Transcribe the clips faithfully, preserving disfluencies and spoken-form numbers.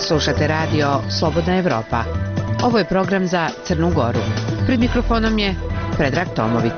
Slušate radio Slobodna Evropa. Ovo je program za Crnu Goru. Pred mikrofonom je Predrag Tomović.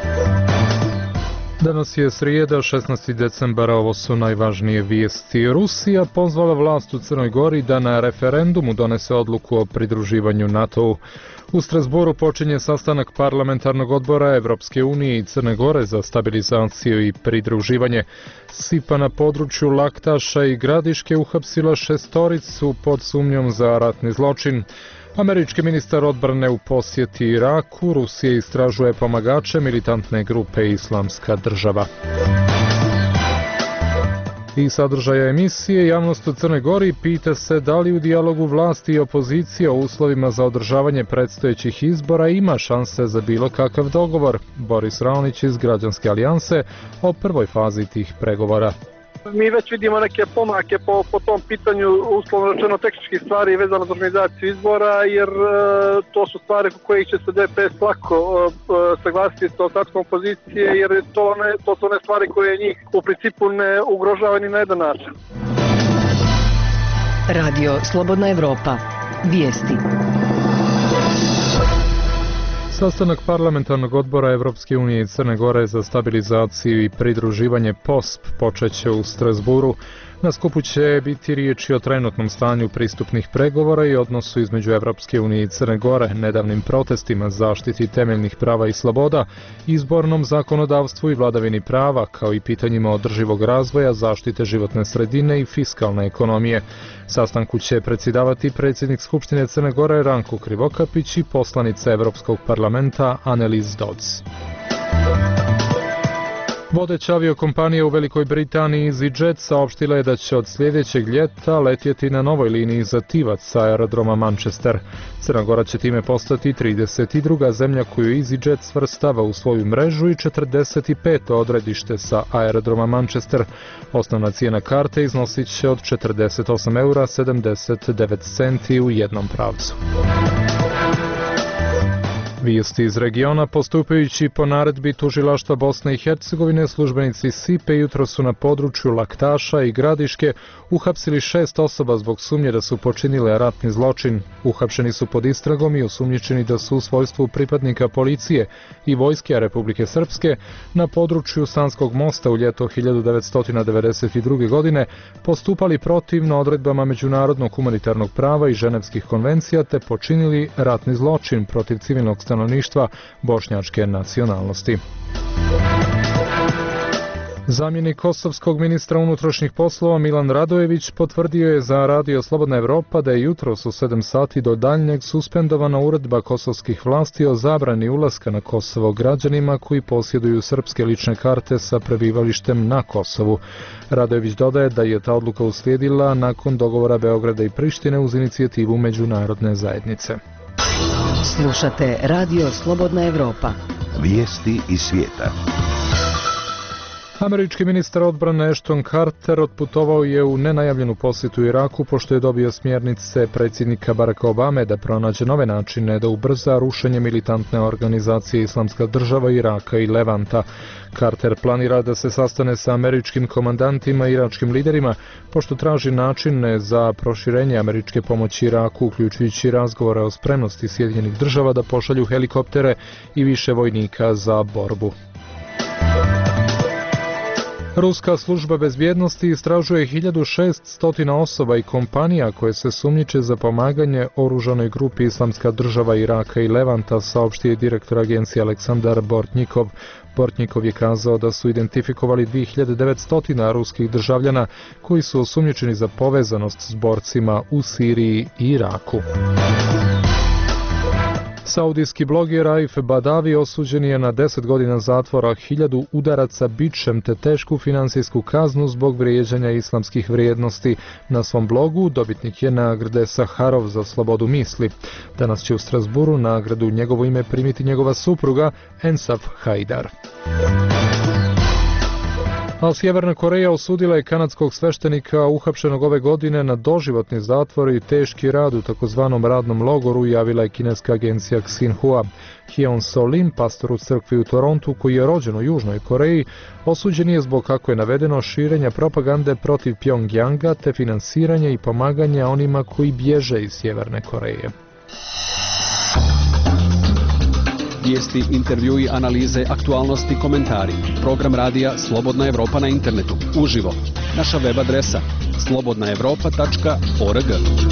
Danas je srijeda, šesnaesti decembar, ovo su najvažnije vijesti. Rusija pozvala vlast u Crnoj Gori da na referendumu donese odluku o pridruživanju NATO-u. U Strasboru počinje sastanak parlamentarnog odbora Evropske unije i Crne Gore za stabilizaciju i pridruživanje. Sipa na području Laktaša i Gradiške uhapsila šestoricu pod sumnjom za ratni zločin. Američki ministar odbrane u posjeti Iraku, Rusija istražuje pomagače militantne grupe Islamska država. I sadržaja emisije, javnost u Crnoj Gori pita se da li u dijalogu vlasti i opozicije o uslovima za održavanje predstojećih izbora ima šanse za bilo kakav dogovor. Boris Raonić iz Građanske alijanse o prvoj fazi tih pregovora. Mi već vidimo neke pomake po, po tom pitanju, uslovno rečeno tehničkih stvari vezano za organizaciju izbora, jer e, to su stvari u kojih će se D P S lako e, saglasiti sa ostatkom opozicije, jer to, ne, to su one stvari koje njih u principu ne ugrožava ni na jedan način. Radio Slobodna Evropa. Vijesti. Sastanak parlamentarnog odbora Evropske unije i Crne Gore za stabilizaciju i pridruživanje P O S P počeće u Strasburu. Na skupu će biti riječi o trenutnom stanju pristupnih pregovora i odnosu između Evropske unije i Crne Gore, nedavnim protestima, zaštiti temeljnih prava i sloboda, izbornom zakonodavstvu i vladavini prava, kao i pitanjima održivog razvoja, zaštite životne sredine i fiskalne ekonomije. Sastanku će predsjedavati predsjednik Skupštine Crne Gore Ranko Krivokapić i poslanica Evropskog parlamenta Annelies Dodds. Vodeća aviokompanija u Velikoj Britaniji EasyJet saopštila je da će od sljedećeg ljeta letjeti na novoj liniji za Tivac sa aerodroma Manchester. Crna Gora će time postati trideset druga zemlja koju EasyJet svrstava u svoju mrežu i četrdeset peto odredište sa aerodroma Manchester. Osnovna cijena karte iznosit će od četrdeset osam eura sedamdeset devet centi u jednom pravcu. Vijesti iz regiona. Postupajući po naredbi tužilaštva Bosne i Hercegovine, službenici Sipe jutro su na području Laktaša i Gradiške uhapsili šest osoba zbog sumnje da su počinile ratni zločin. Uhapšeni su pod istragom i osumnjičeni da su u svojstvu pripadnika policije i vojske Republike Srpske na području Sanskog mosta u ljeto hiljadu devetsto devedeset druge. godine postupali protivno odredbama međunarodnog humanitarnog prava i ženevskih konvencija te počinili ratni zločin protiv civilnog stanovništva bošnjačke nacionalnosti. Zamjenik kosovskog ministra unutrašnjih poslova Milan Radojević potvrdio je za Radio Slobodna Evropa da je jutros u sedam sati do daljnjeg suspendovana uredba kosovskih vlasti o zabrani ulaska na Kosovo građanima koji posjeduju srpske lične karte sa prebivalištem na Kosovu. Radojević dodaje da je ta odluka uslijedila nakon dogovora Beograda i Prištine uz inicijativu međunarodne zajednice. Slušate Radio Slobodna Evropa. Vijesti iz svijeta. Američki ministar odbrane Ashton Carter otputovao je u nenajavljenu posjetu Iraku pošto je dobio smjernice predsjednika Baracka Obame da pronađe nove načine da ubrza rušenje militantne organizacije Islamska država Iraka i Levanta. Carter planira da se sastane sa američkim komandantima i iračkim liderima pošto traži načine za proširenje američke pomoći Iraku, uključujući razgovore o spremnosti Sjedinjenih država da pošalju helikoptere i više vojnika za borbu. Ruska služba bezbjednosti istražuje hiljadu šeststo osoba i kompanija koje se sumnjiče za pomaganje oružanoj grupi Islamska država Iraka i Levanta, saopštio je direktor agencije Aleksandar Bortnikov. Bortnikov je kazao da su identifikovali dvije hiljade devetsto ruskih državljana koji su osumnjičeni za povezanost s borcima u Siriji i Iraku. Saudijski bloger Raif Badavi osuđen je na deset godina zatvora, hiljadu udaraca bičem te tešku finansijsku kaznu zbog vrijeđanja islamskih vrijednosti. Na svom blogu dobitnik je nagrade Saharov za slobodu misli. Danas će u Strasburu nagradu u njegovo ime primiti njegova supruga Ensaf Haidar. A Sjeverna Koreja osudila je kanadskog sveštenika uhapšenog ove godine na doživotni zatvor i teški rad u takozvanom radnom logoru, javila je kineska agencija Xinhua. Hyun So Lim, pastor u crkvi u Torontu, koji je rođen u Južnoj Koreji, osuđen je zbog, kako je navedeno, širenja propagande protiv Pjongjanga te finansiranja i pomaganja onima koji bježe iz Sjeverne Koreje. Vijesti, intervjui, analize, aktualnosti, komentari. Program radija Slobodna Evropa na internetu. Uživo. Naša web adresa slobodna evropa tačka org.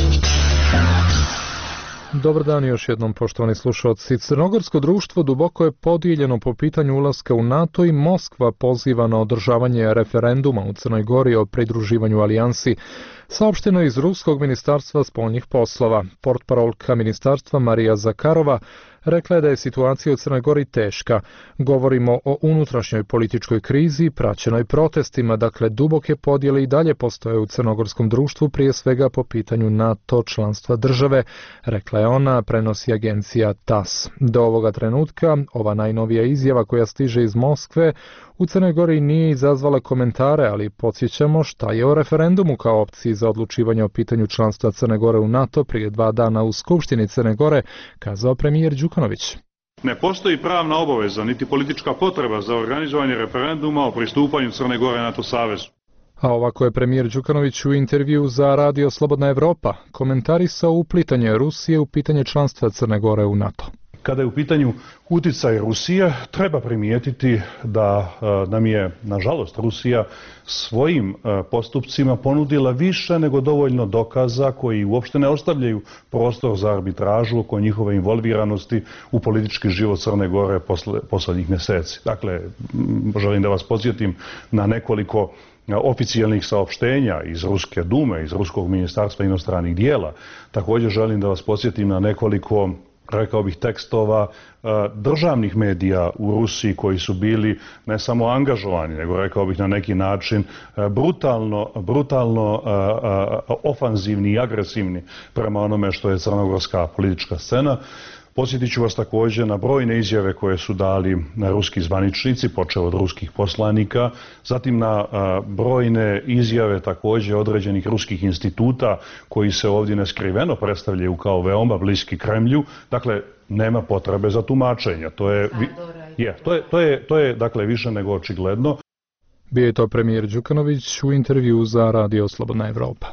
Dobar dan još jednom, poštovani slušalci. Crnogorsko društvo duboko je podijeljeno po pitanju ulaska u NATO i Moskva poziva na održavanje referenduma u Crnoj Gori o pridruživanju alijansi. Saopšteno je iz Ruskog ministarstva spoljnih poslova. Portparolka ministarstva Marija Zakarova rekla je da je situacija u Crnoj Gori teška. Govorimo o unutrašnjoj političkoj krizi, praćenoj protestima, dakle duboke podjele i dalje postoje u crnogorskom društvu, prije svega po pitanju NATO članstva države, rekla je ona, prenosi agencija T A S. Do ovoga trenutka, ova najnovija izjava koja stiže iz Moskve u Crnoj Gori nije izazvala komentare, ali podsjećamo šta je o referendumu kao opciji za odlučivanje o pitanju članstva Crne Gore u NATO prije dva dana u Skupštini Crne Gore kazao premijer Đukanović. Ne postoji pravna obaveza niti politička potreba za organizovanje referenduma o pristupanju Crne Gore NATO savezu. A ovako je premijer Đukanović u intervju za radio Slobodna Evropa komentarisao uplitanje Rusije u pitanje članstva Crne Gore u NATO. Kada je u pitanju uticaj Rusije, treba primijetiti da nam je, nažalost, Rusija svojim postupcima ponudila više nego dovoljno dokaza koji uopšte ne ostavljaju prostor za arbitražu oko njihove involviranosti u politički život Crne Gore posle, poslednjih mjeseci. Dakle, želim da vas podsjetim na nekoliko oficijalnih saopštenja iz Ruske dume, iz Ruskog ministarstva inostranih dijela. Također želim da vas podsjetim na nekoliko, rekao bih, tekstova državnih medija u Rusiji koji su bili ne samo angažovani, nego rekao bih na neki način brutalno, brutalno ofanzivni i agresivni prema onome što je crnogorska politička scena. Podsjetit ću vas također na brojne izjave koje su dali ruski zvaničnici, počeo od ruskih poslanika, zatim na brojne izjave također određenih ruskih instituta koji se ovdje neskriveno predstavljaju kao veoma bliski Kremlju. Dakle, nema potrebe za tumačenja. To je, je, to je, to je, to je dakle, više nego očigledno. Bio je to premijer Đukanović u intervju za radio Slobodna Evropa.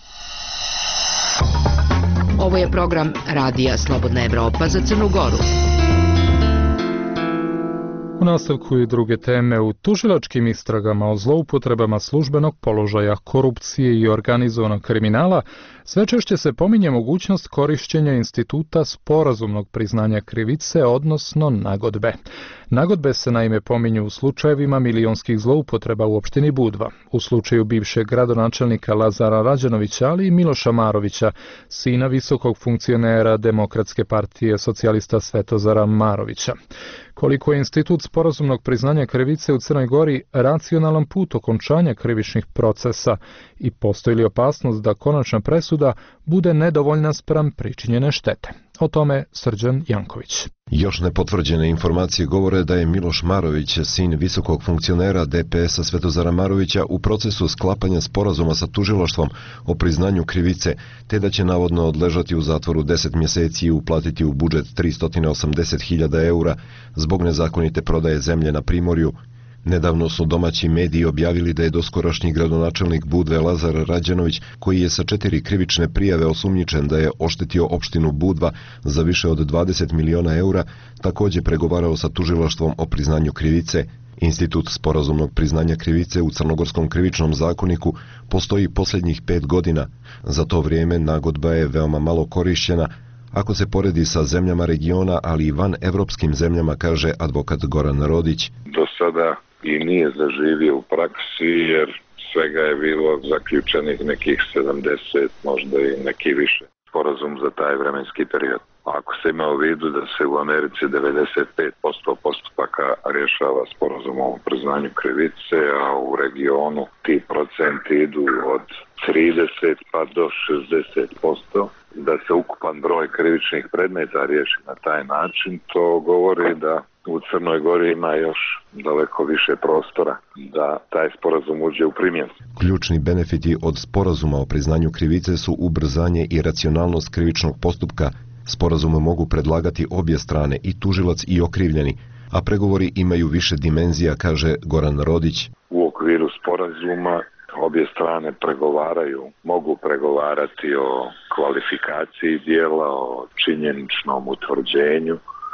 Ovo je program radija Slobodna Evropa za Crnu Goru. U nastavku i druge teme. U tužilačkim istragama o zloupotrebama službenog položaja, korupcije i organizovanog kriminala sve češće se pominje mogućnost korišćenja instituta sporazumnog priznanja krivice, odnosno nagodbe. Nagodbe se naime pominju u slučajevima milionskih zloupotreba u opštini Budva, u slučaju bivšeg gradonačelnika Lazara Rađanovića, ali i Miloša Marovića, sina visokog funkcionera Demokratske partije socijalista Svetozara Marovića. Koliko je institut sporazumnog priznanja krivice u Crnoj Gori racionalan put okončanja krivičnih procesa i postoji li opasnost da konačna presuda bude nedovoljna spram pričinjene štete? O tome Srđan Janković. Još nepotvrđene informacije govore da je Miloš Marović, sin visokog funkcionera D P S-a Svetozara Marovića, u procesu sklapanja sporazuma sa tužilaštvom o priznanju krivice, te da će navodno odležati u zatvoru deset mjeseci i uplatiti u budžet tristo osamdeset hiljada eura zbog nezakonite prodaje zemlje na Primorju. Nedavno su domaći mediji objavili da je doskorašnji gradonačelnik Budve Lazar Rađanović, koji je sa četiri krivične prijave osumnjičen da je oštetio opštinu Budva za više od dvadeset miliona eura, također pregovarao sa tužilaštvom o priznanju krivice. Institut sporazumnog priznanja krivice u Crnogorskom krivičnom zakoniku postoji posljednjih pet godina. Za to vrijeme nagodba je veoma malo korišćena, ako se poredi sa zemljama regiona, ali i van evropskim zemljama, kaže advokat Goran Rodić. Do sada i nije zaživio u praksi, jer svega je bilo zaključenih nekih sedamdeset, možda i neki više sporazum za taj vremenski period. Ako se ima u vidu da se u Americi devedeset pet posto postupaka rješava sporazumom o priznanju krivice, a u regionu ti procenti idu od trideset pa do šezdeset posto, da se ukupan broj krivičnih predmeta riješi na taj način, to govori da u Crnoj Gori ima još daleko više prostora da taj sporazum uđe u primjenu. Ključni benefiti od sporazuma o priznanju krivice su ubrzanje i racionalnost krivičnog postupka. Sporazume mogu predlagati obje strane, i tužilac i okrivljeni, a pregovori imaju više dimenzija, kaže Goran Rodić. U okviru sporazuma obje strane pregovaraju, mogu pregovarati o kvalifikaciji dijela, o činjeničnom utvrđenju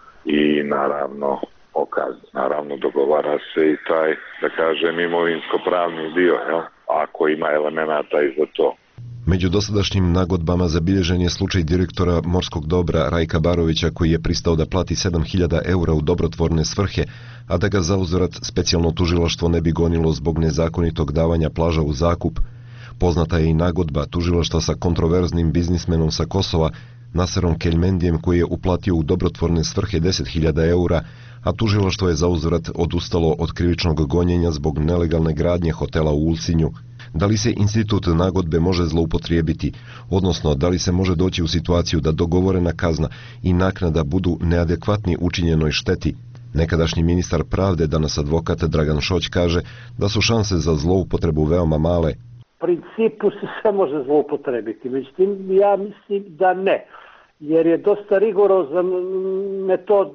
i naravno o kazni. Naravno dogovara se i taj, da kažem, imovinsko-pravni dio, jel? Ako ima elemenata i za to. Među dosadašnjim nagodbama zabilježen je slučaj direktora morskog dobra Rajka Barovića, koji je pristao da plati sedam hiljada eura u dobrotvorne svrhe, a da ga zauzvrat specijalno tužilaštvo ne bi gonilo zbog nezakonitog davanja plaža u zakup. Poznata je i nagodba tužilaštva sa kontroverznim biznismenom sa Kosova, Naserom Keljmendijem, koji je uplatio u dobrotvorne svrhe deset hiljada eura, a tužilaštvo je zauzvrat odustalo od krivičnog gonjenja zbog nelegalne gradnje hotela u Ulcinju. Da li se institut nagodbe može zloupotrijebiti, odnosno da li se može doći u situaciju da dogovorena kazna i naknada budu neadekvatni učinjenoj šteti? Nekadašnji ministar pravde, danas advokat Dragan Šoć, kaže da su šanse za zloupotrebu veoma male. U principu se sve može zloupotrebiti, međutim ja mislim da ne, jer je dosta rigorozan metod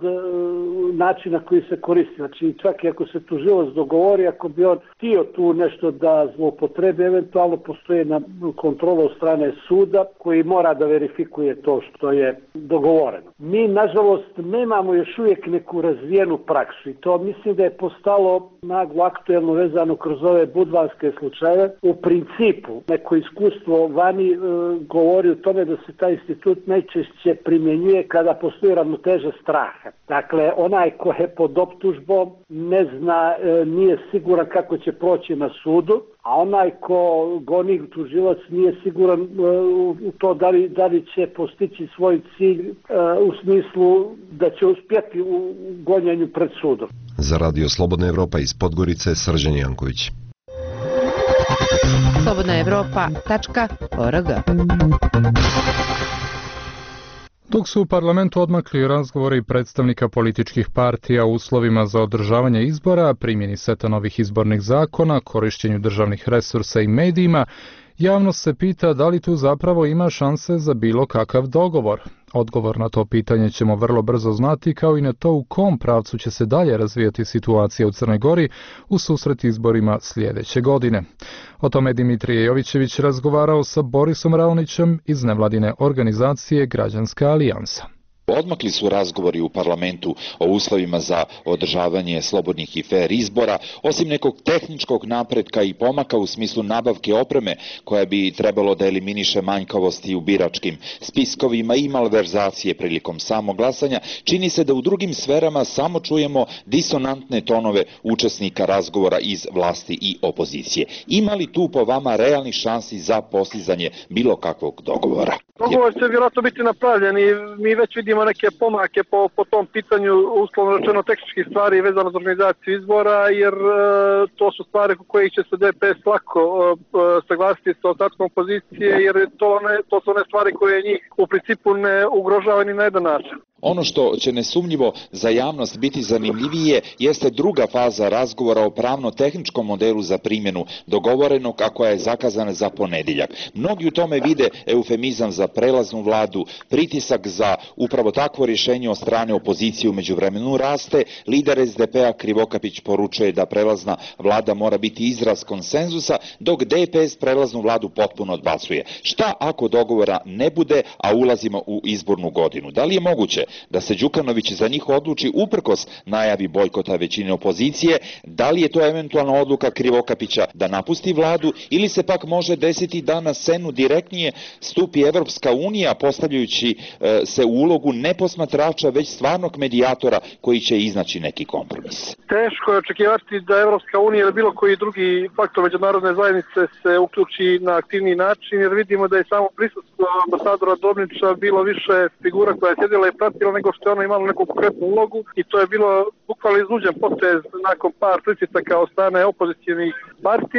načina koji se koristi. Znači čak i ako se tužilac dogovori, ako bi on htio tu nešto da zloupotrebi, eventualno postoji na kontrola od strane suda koji mora da verifikuje to što je dogovoreno. Mi nažalost nemamo još uvijek neku razvijenu praksu i to mislim da je postalo naglo aktuelno vezano kroz ove budvanske slučajeve. U principu neko iskustvo vani e, govori o tome da se taj institut najčešće primjenjuje kada postoji ravnoteža straha. Dakle, onaj ko je pod optužbom ne zna, e, nije siguran kako će proći na sudu, a onaj ko goni tužilac nije siguran e, u to da li, da li će postići svoj cilj e, u smislu da će uspjeti u gonjenju pred sudom. Za Radio Slobodna Evropa iz Podgorice, Srđan Janković. slobodna evropa tačka org. Dok su u parlamentu odmakli razgovori predstavnika političkih partija u uslovima za održavanje izbora, primjeni seta novih izbornih zakona, korišćenju državnih resursa i medijima, javnost se pita da li tu zapravo ima šanse za bilo kakav dogovor. Odgovor na to pitanje ćemo vrlo brzo znati, kao i na to u kom pravcu će se dalje razvijati situacija u Crnoj Gori u susret izborima sljedeće godine. O tome Dimitrije Jovićević razgovarao sa Borisom Raonićem iz nevladine organizacije Građanska alijansa. Odmakli su razgovori u parlamentu o uslovima za održavanje slobodnih i fer izbora, osim nekog tehničkog napretka i pomaka u smislu nabavke opreme koja bi trebalo da eliminiše manjkavosti u biračkim spiskovima i malverzacije prilikom samog glasanja. Čini se da u drugim sferama samo čujemo disonantne tonove učesnika razgovora iz vlasti i opozicije. Ima li tu po vama realnih šansi za postizanje bilo kakvog dogovora? Dogovor će vjerojatno biti napravljen i mi već vidimo neke pomake po, po tom pitanju, uslovno rečeno tehničkih stvari vezano za organizaciju izbora, jer e, to su stvari u kojih će se D P S lako e, saglasiti sa ostatkom opozicije, jer to, ne, to su one stvari koje njih u principu ne ugrožavaju ni na jedan način. Ono što će nesumnjivo za javnost biti zanimljivije jeste druga faza razgovora o pravno-tehničkom modelu za primjenu dogovorenog, a koja je zakazana za ponedjeljak. Mnogi u tome vide eufemizam za prelaznu vladu, pritisak za upravo takvo rješenje od strane opozicije u međuvremenu raste. Lider S D P-a Krivokapić poručuje da prelazna vlada mora biti izraz konsenzusa, dok D P S prelaznu vladu potpuno odbacuje. Šta ako dogovora ne bude, a ulazimo u izbornu godinu? Da li je moguće da se Đukanović za njih odluči uprkos najavi bojkota većine opozicije? Da li je to eventualna odluka Krivokapića da napusti vladu, ili se pak može desiti da na scenu direktnije stupi Evropska unija, postavljajući e, se u ulogu ne posmatrača, već stvarnog medijatora koji će iznaći neki kompromis? Teško je očekivati da Evropska unija ili bilo koji drugi faktor međunarodne zajednice se uključi na aktivniji način, jer vidimo da je samo prisustvo ambasadora Dobnića bilo više figura koja je sjedila i pratila nego što je ono imalo neku konkretnu ulogu, i to je bilo bukvalno iznuđen potez nakon par pritisaka od strane opozicijnih partija.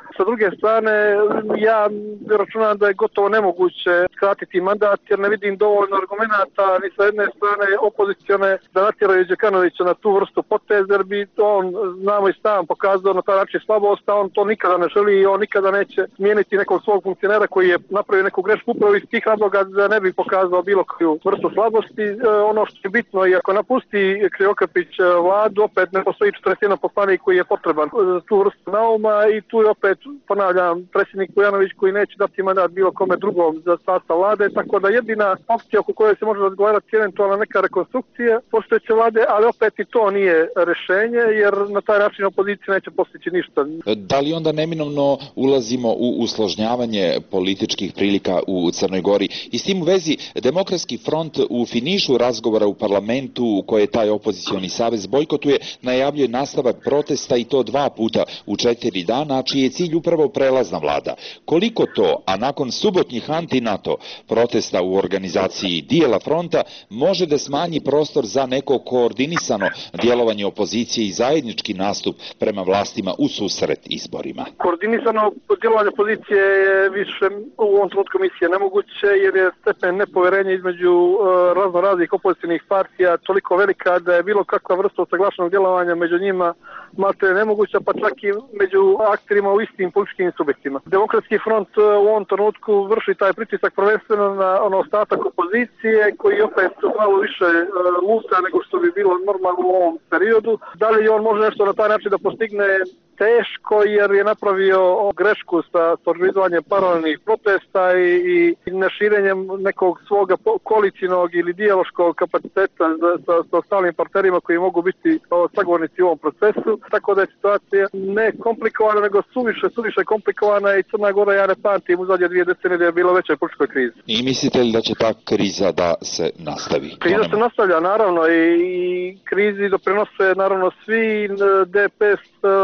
Sa druge strane, ja računam da je gotovo nemoguće skratiti mandat jer ne vidim dovoljno argumenata ni sa jedne strane opozicione da natjeraju Đukanovića na tu vrstu poteza jer bi on, znamo i sam, pokazao na taj način slabost, a on to nikada ne želi i on nikada neće smijeniti nekog svog funkcionera koji je napravio neku grešku upravo iz tih razloga da ne bi pokazao bilo koju vrstu slabosti. E, ono što je bitno i ako napusti Krivokapić vladu, opet ne postoji četrdeset jedan poslanik koji je potreban za tu vrstu nauma i tu je opet, ponavljam, predsjednik Vujanović koji neće dati mandat bilo kome drugom za sastav vlade, tako da jedina opcija oko koje se može razgovarati je eventualna neka rekonstrukcija postojeće vlade, ali opet i to nije rešenje jer na taj način opozicija neće postići ništa. Da li onda neminovno ulazimo u usložnjavanje političkih prilika u Crnoj Gori? I s tim u vezi Demokratski front u finišu razgovora u parlamentu u koje taj opozicioni savez bojkotuje najavljuje nastavak protesta i to dva puta u četiri dana, čiji je cilj upravo prelazna vlada. Koliko to, a nakon subotnjih anti-NATO protesta u organizaciji dijela fronta, može da smanji prostor za neko koordinisano djelovanje opozicije i zajednički nastup prema vlastima u susret izborima? Koordinisano djelovanje opozicije je više u ovom trenutku misije nemoguće jer je stepen nepoverenja između uh, razno raznih opozicijnih partija toliko velika da je bilo kakva vrsta usaglašenog djelovanja među njima malte nemoguća, pa čak i među akterima u istim političkim subjektima. Demokratski front uh, u ovom trenutku vrši taj pritisak prvenstveno na ono ostatak opozicije koji opet malo više uh, luta nego što bi bilo normalno u ovom periodu. Da li on može nešto na taj način da postigne? Teško jer je napravio grešku sa organizovanjem paralelnih protesta i, i neširenjem nekog svoga koalicijnog ili dijaloškog kapaciteta za, sa, sa ostalim partnerima koji mogu biti o, sagovornici u ovom procesu. Tako da je situacija ne komplikovana nego suviše, suviše komplikovana i Crna Gora, ja ne pamtim, u zadnje dvije decenije da je bilo veće političkoj krizi. I mislite li da će ta kriza da se nastavi? Kriza se nastavlja naravno i, i krizi doprinose naravno svi. D P S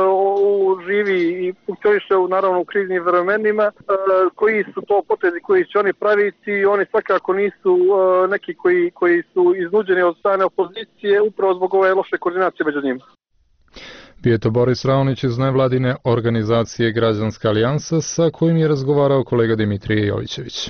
živi i funkcioniše u naravno u kriznim vremenima. Koji su to potezi koji će oni praviti? Oni svakako nisu neki koji, koji su iznuđeni od strane opozicije upravo zbog ove loše koordinacije među njima. Bio je to Boris Raonić iz nevladine organizacije Građanska alijansa sa kojim je razgovarao kolega Dimitrije Jovićević.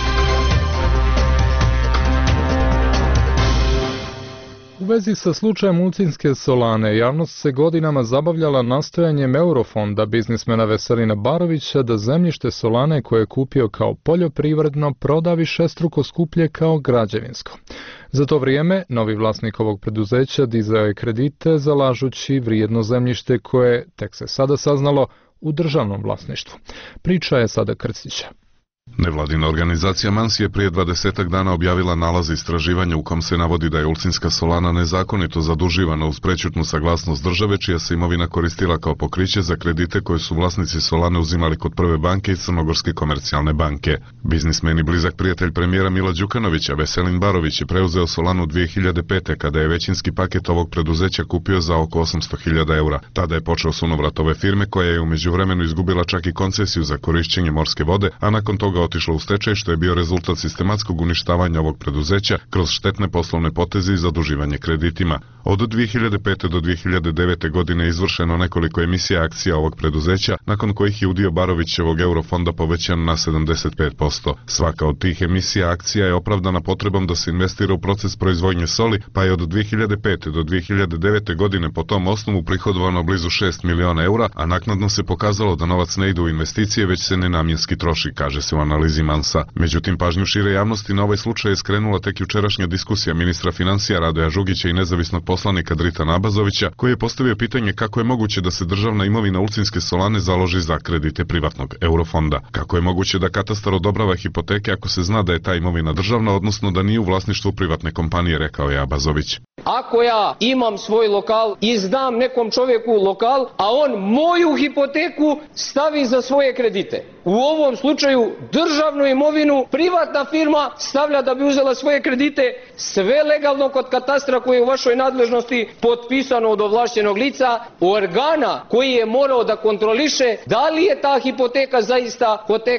U vezi sa slučajem Ulcinske solane, javnost se godinama zabavljala nastojanjem Eurofonda biznismena Veselina Barovića da zemljište solane koje je kupio kao poljoprivredno proda višestruko skuplje kao građevinsko. Za to vrijeme, novi vlasnik ovog preduzeća dizao je kredite zalažući vrijedno zemljište koje, tek se sada saznalo, u državnom vlasništvu. Priča je Sada Krstića. Nevladina organizacija Mansi je prije dvadesetak dana objavila nalaz istraživanja u kom se navodi da je Ulcinska solana nezakonito zaduživana uz prećutnu saglasnost države, čija se imovina koristila kao pokriće za kredite koje su vlasnici solane uzimali kod Prve banke i Crnogorske komercijalne banke. Biznismen i blizak prijatelj premijera Mila Đukanovića, Veselin Barović, je preuzeo solanu dvije hiljade pete. kada je većinski paket ovog preduzeća kupio za oko osamsto hiljada eura. Tada je počeo sunovrat ove firme koja je u međuvremenu izgubila čak i koncesiju za korišćenje morske vode, a nakon toga otišla u stečaj, što je bio rezultat sistematskog uništavanja ovog preduzeća kroz štetne poslovne poteze i zaduživanje kreditima. Od dvije hiljade pete do dvije hiljade devete. godine izvršeno nekoliko emisija akcija ovog preduzeća, nakon kojih je udio Barovićevog Eurofonda povećan na sedamdeset pet posto. Svaka od tih emisija akcija je opravdana potrebom da se investira u proces proizvodnje soli, pa je od dvije hiljade pete. do dvije hiljade devete. godine po tom osnovu prihodovano blizu šest miliona eura, a naknadno se pokazalo da novac ne ide u investicije, već se nenamjenski troši, kaže se u analizi Mansa. Međutim, pažnju šire javnosti na ovaj slučaj je skrenula tek jučerašnja diskusija ministra financija Radoja Žugića i nezavisnog poslanika Dritana Abazovića, koji je postavio pitanje kako je moguće da se državna imovina Ulcinske solane založi za kredite privatnog Eurofonda. Kako je moguće da katastar odobrava hipoteke ako se zna da je ta imovina državna, odnosno da nije u vlasništvu privatne kompanije, rekao je Abazović. Ako ja imam svoj lokal i izdam nekom čovjeku lokal, a on moju hipoteku stavi za svoje kredite. U ovom slučaju državnu imovinu privatna firma stavlja da bi uzela svoje kredite, sve legalno kod katastra koji je u vašoj nadležnosti, potpisano od ovlašćenog lica, organa koji je morao da kontroliše da li je ta hipoteka zaista hipoteka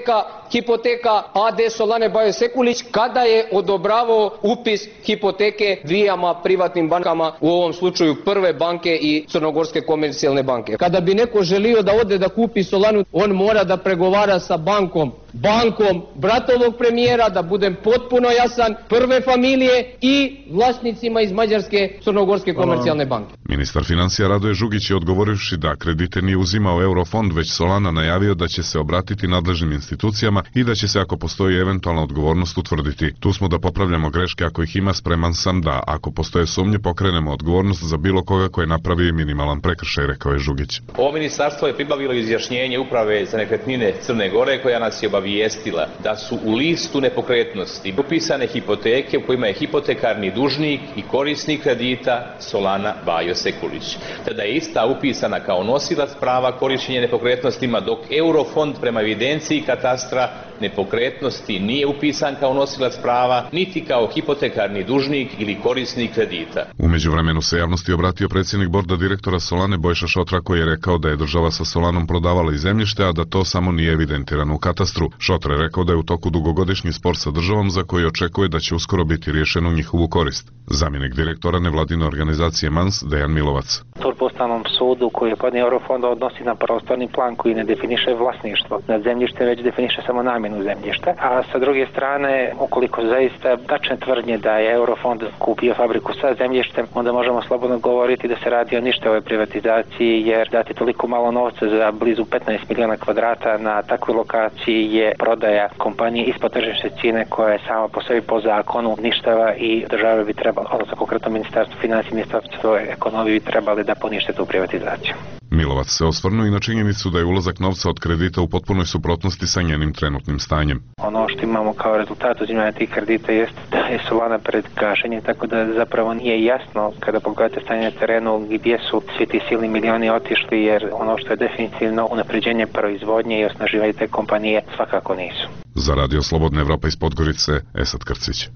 hipoteka A D Solane Bajo Sekulić kada je odobravao upis hipoteke dvijama privatnim bankama, u ovom slučaju Prve banke i Crnogorske komercijalne banke. Kada bi neko želio da ode da kupi Solanu, on mora da pregovara sa bankom, bankom bratovog premijera, da budem potpuno jasan, Prve familije i vlasnicima iz Mađarske Crnogorske komercijalne banke. Ministar financija Radoje Žugić je odgovorivši da kredite nije uzimao Eurofond, već Solana najavio da će se obratiti nadležnim institucijama i da će se, ako postoji eventualna odgovornost, utvrditi. Tu smo da popravljamo greške ako ih ima, spreman sam da, ako postoje sumnje, pokrenemo odgovornost za bilo koga koji napravi minimalan prekršaj, rekao je Žugić. Ovo ministarstvo je pribavilo izjašnjenje Uprave za nekretnine Crne Gore, koja nas je obavijestila da su u listu nepokretnosti upisane hipoteke u kojima je hipotekarni dužnik i korisnik kredita Solana Bajo Sekulić. Tada je ista upisana kao nosilac prava korišćenja nepokretnostima, dok Eurofond prema evidenciji katastra nepokretnosti nije upisan kao nosilac prava, niti kao hipotekarni dužnik ili korisnik kredita. U međuvremenu se javnosti obratio predsjednik borda direktora Solane Bojša Šotra, koji je rekao da je država sa Solanom prodavala i zemljište, a da to samo nije evidentirano u katastru. Šotra je rekao da je u toku dugogodišnji spor sa državom za koji očekuje da će uskoro biti riješen u njihovu korist. Zamjenik direktora nevladine organizacije Mans, Dejan Milovac. Tur po Ustavnom sudu koji je podnio Eurofond odnosi na prostorni plan koji ne definiše vlasništvo nad zemljištem, već definiše samo namjenu zemljišta. A sa druge strane, ukoliko zaista tačne tvrdnje da je Eurofond kupio fabriku sa zemljištem, onda možemo slobodno govoriti da se radi o ništavoj privatizaciji, jer dati toliko malo novca za blizu petnaest miliona kvadrata na takvoj lokaciji je prodaja kompanije ispod tržišne cijene, koja je sama po sebi po zakonu ništava i država bi trebala, odnosno konkretno Ministarstvo financija i Ministarstvo ekonomije bi trebali da ponište tu privatizaciju. Milovac se osvrnuo i na činjenicu da je ulazak novca od kredita u potpunoj suprotnosti sa njenim trenutnim stanjem. Ono što imamo kao rezultat uzimanja tih kredita jest da je Solana pred gašenjem, tako da zapravo nije jasno kada pogledate stanje na terenu gdje su svi ti silni milioni otišli, jer ono što je definitivno unapređenje proizvodnje i osnaživanje te kompanije svakako nisu. Za Radio Slobodna Evropa iz Podgorice, Esad Krcić.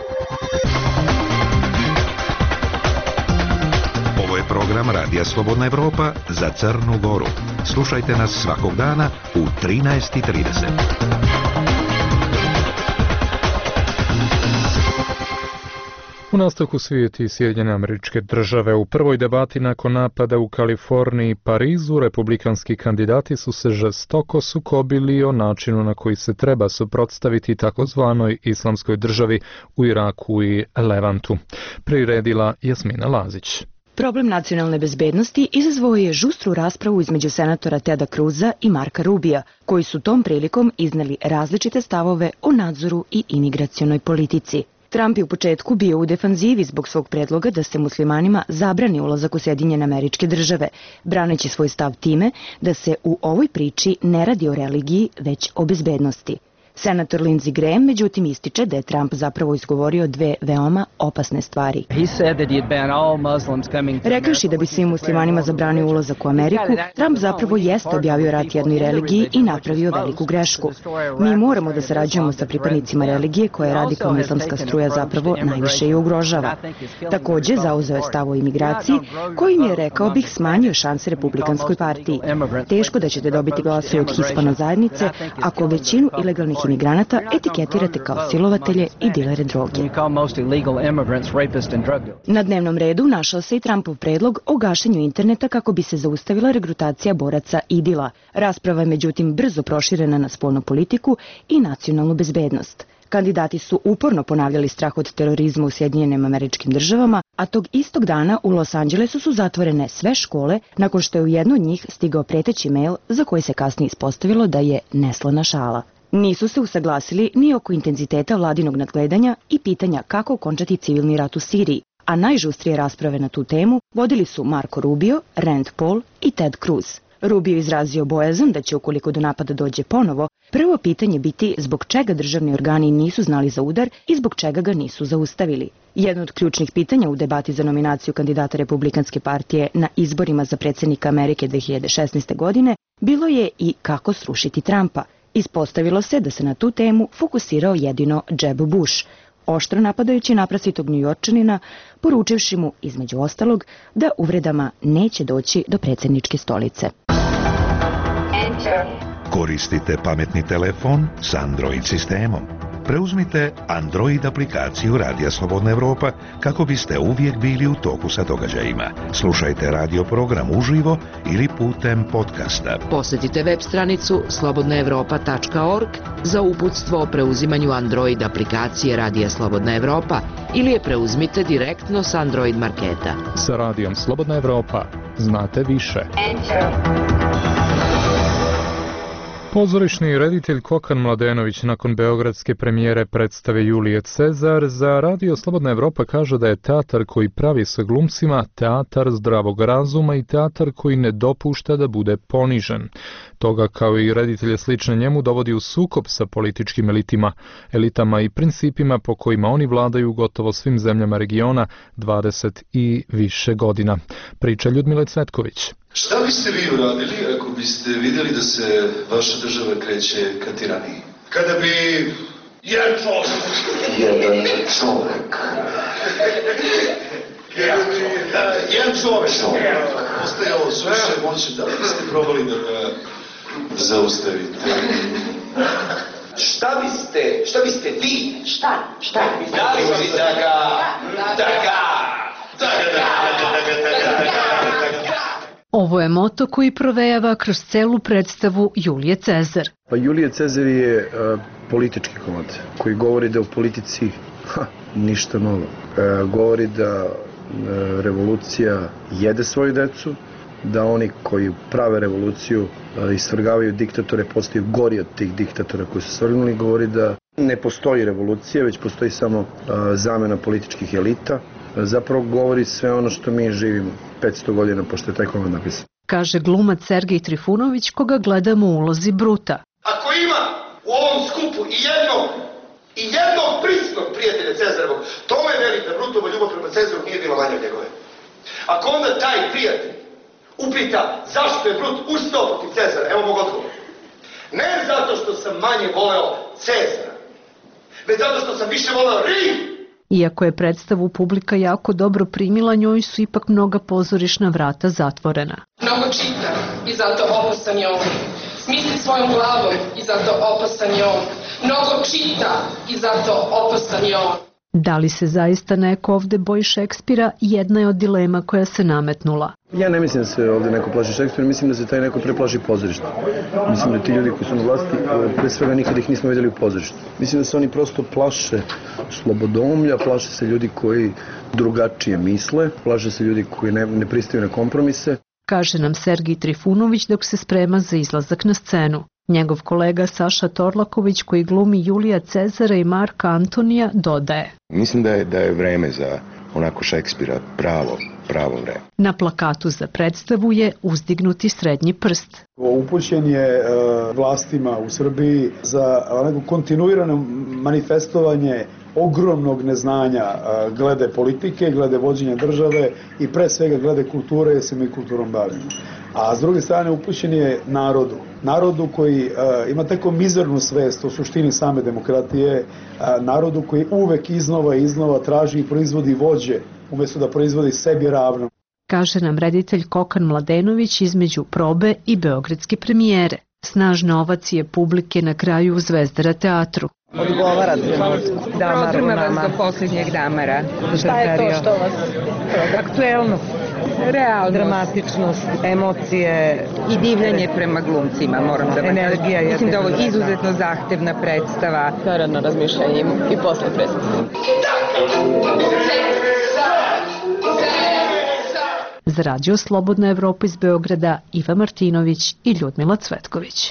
Ovo je program Radija Slobodna Evropa za Crnu Goru. Slušajte nas svakog dana u trinaest i trideset. U nastavku svijeti i Sjedinjene Američke Države. U prvoj debati nakon napada u Kaliforniji i Parizu, republikanski kandidati su se žestoko sukobili o načinu na koji se treba suprotstaviti takozvanoj islamskoj državi u Iraku i Levantu. Priredila Jasmina Lazić. Problem nacionalne bezbednosti izazvao je žustru raspravu između senatora Teda Cruza i Marka Rubija, koji su tom prilikom izneli različite stavove o nadzoru i imigracionoj politici. Trump je u početku bio u defanzivi zbog svog predloga da se muslimanima zabrani ulazak u Sjedinjene Američke Države, braneći svoj stav time da se u ovoj priči ne radi o religiji, već o bezbednosti. Senator Lindsey Graham međutim ističe da je Trump zapravo izgovorio dve veoma opasne stvari. Rekavši da bi svim muslimanima zabranio ulazak u Ameriku, Trump zapravo jeste objavio rat jednoj religiji i napravio veliku grešku. Mi moramo da sarađujemo sa pripadnicima religije koja radikalna islamska struja zapravo najviše i ugrožava. Takođe, zauzeo je stav o imigraciji, kojim je, rekao bih, smanjio šanse Republikanskoj partiji. Teško da ćete dobiti glasove od hispano zajednice ako većinu ilegalnih imigranata etiketirate kao silovatelje i dilere droge. Na dnevnom redu našao se i Trumpov predlog o gašenju interneta kako bi se zaustavila regrutacija boraca IDIL-a. Rasprava je međutim brzo proširena na spoljnu politiku i nacionalnu bezbednost. Kandidati su uporno ponavljali strah od terorizma u Sjedinjenim Američkim Državama, a tog istog dana u Los Angelesu su zatvorene sve škole nakon što je u jednu od njih stigao preteći mail za koji se kasnije ispostavilo da je neslana šala. Nisu se usaglasili ni oko intenziteta vladinog nadgledanja i pitanja kako okončati civilni rat u Siriji, a najžustrije rasprave na tu temu vodili su Marco Rubio, Rand Paul i Ted Cruz. Rubio izrazio bojazan da će, ukoliko do napada dođe ponovo, prvo pitanje biti zbog čega državni organi nisu znali za udar i zbog čega ga nisu zaustavili. Jedno od ključnih pitanja u debati za nominaciju kandidata Republikanske partije na izborima za predsjednika Amerike dve hiljade šesnaeste. godine bilo je i kako srušiti Trumpa. Ispostavilo se da se na tu temu fokusirao jedino Jeb Bush, oštro napadajući naprasitog Njujorčanina, poručivši mu, između ostalog, da uvredama neće doći do predsjedničke stolice. Koristite pametni telefon s Android sistemom? Preuzmite Android aplikaciju Radija Slobodna Evropa kako biste uvijek bili u toku sa događajima. Slušajte radio program uživo ili putem podcasta. Posjetite web stranicu slobodna evropa tačka org za uputstvo o preuzimanju Android aplikacije Radija Slobodna Evropa ili je preuzmite direktno s Android marketa. Sa Radijom Slobodna Evropa znate više. Pozorišni reditelj Kokan Mladenović nakon beogradske premijere predstave Julije Cezar za Radio Slobodna Evropa kaže da je teatar koji pravi sa glumcima teatar zdravog razuma i teatar koji ne dopušta da bude ponižen. Toga kao i reditelje slične njemu dovodi u sukob sa političkim elitima, elitama i principima po kojima oni vladaju gotovo svim zemljama regiona dvadeset i više godina. Priča Ljudmile Cvetković. Šta biste vi uradili ako biste vidjeli da se vaša država kreće ka tiraniji? Kada bi jedan čovjek... Jedan čovjek... Jedan čovjek... Jedan čovjek... Postajalo suše moći, da li biste probali da ga zaustavite? Šta biste, šta biste vi? Šta? Šta? Da li bi da ga... Da ga... Da ga... Da ga... Da ga... Ovo je moto koji provejava kroz celu predstavu Julije Cezar. Pa Julije Cezar je uh, politički komad koji govori da u politici ha, ništa novo. Uh, govori da uh, revolucija jede svoju decu, da oni koji prave revoluciju uh, isvrgavaju diktatore, postaju gori od tih diktatora koji su svrgnuli. Govori da ne postoji revolucija, već postoji samo uh, zamena političkih elita. Zapravo govori sve ono što mi živimo petsto godina pošto je taj komad napisan. Kaže glumac Sergej Trifunović koga gledamo u ulozi Bruta. Ako ima u ovom skupu i jednog, i jednog prisnog prijatelja Cezarovog, tome veli da Brutova ljubav prema Cezaru nije bila manja od njegove. Ako onda taj prijatelj upita zašto je Brut ustao protiv Cezara, evo mog odgovor. Ne zato što sam manje voleo Cezara, već zato što sam više voleo Rim. Iako je predstavu publika jako dobro primila, njoj su ipak mnoga pozorišna vrata zatvorena. Mnogo čita i zato opasan je on. Smisli svojom glavom i zato opasan je on. Mnogo čita i zato opasan je on. Da li se zaista neko ovde boji Šekspira, jedna je od dilema koja se nametnula. Ja ne mislim da se ovde neko plaši Šekspira, mislim da se taj neko preplaši pozorište. Mislim da ti ljudi koji su na vlasti, pre svega nikada ih nismo vidjeli u pozorištu. Mislim da se oni prosto plaše slobodomlja, plaše se ljudi koji drugačije misle, plaše se ljudi koji ne, ne pristaju na kompromise. Kaže nam Sergij Trifunović dok se sprema za izlazak na scenu. Njegov kolega Saša Torlaković koji glumi Julija Cezara i Marka Antonija dodaje. Mislim da je, da je vreme za onako Šekspira pravo, pravo vreme. Na plakatu za predstavu je uzdignuti srednji prst. Upućen je uh, vlastima u Srbiji za onako kontinuirano manifestovanje ogromnog neznanja uh, glede politike, glede vođenja države i pre svega glede kulture, jer se mi kulturom bavimo. A s druge strane upućen je narodu. Narodu koji uh, ima tako mizernu svest o suštini same demokratije, uh, narodu koji uvek iznova i iznova traži i proizvodi vođe, umjesto da proizvodi sebi ravno. Kaže nam reditelj Kokan Mladenović između probe i beogradske premijere. Snažne ovacije publike na kraju u Zvezdara teatru. Odgovara trenutku Damaru nama. Do posljednjeg Damara. Šta je to što vas? Aktuelnost, realnost, dramatičnost, emocije i divljenje prema glumcima, moram da energija. Mislim da je ovo izuzetno zahtevna predstava. Naravno razmišljanje i posle predstave. Za Radio Slobodna Evropa iz Beograda Iva Martinović i Ljudmila Cvetković.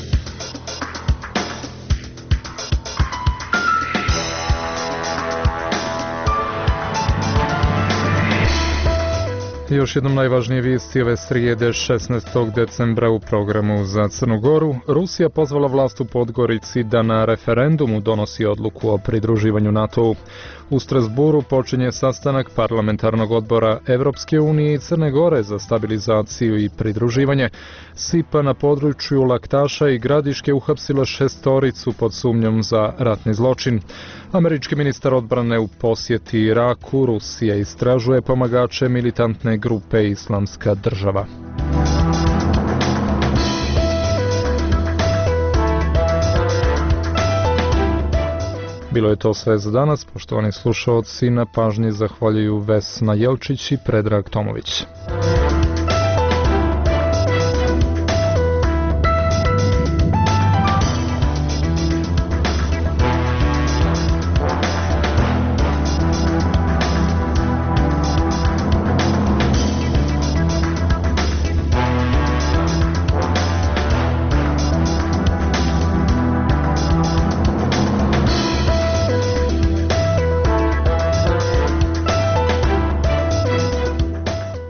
Još jednom najvažnije vijesti ove srijede šesnaestog decembra u programu za Crnu Goru. Rusija pozvala vlast u Podgorici da na referendumu donosi odluku o pridruživanju NATO-u. U Strasburu počinje sastanak parlamentarnog odbora Evropske unije i Crne Gore za stabilizaciju i pridruživanje. SIPA na području Laktaša i Gradiške uhapsila šestoricu pod sumnjom za ratni zločin. Američki ministar odbrane u posjeti Iraku. Rusija istražuje pomagače militantne grupe Islamska država. Bilo je to sve za danas, poštovani slušaoci, na pažnji zahvaljuju Vesna Jelčić i Predrag Tomović.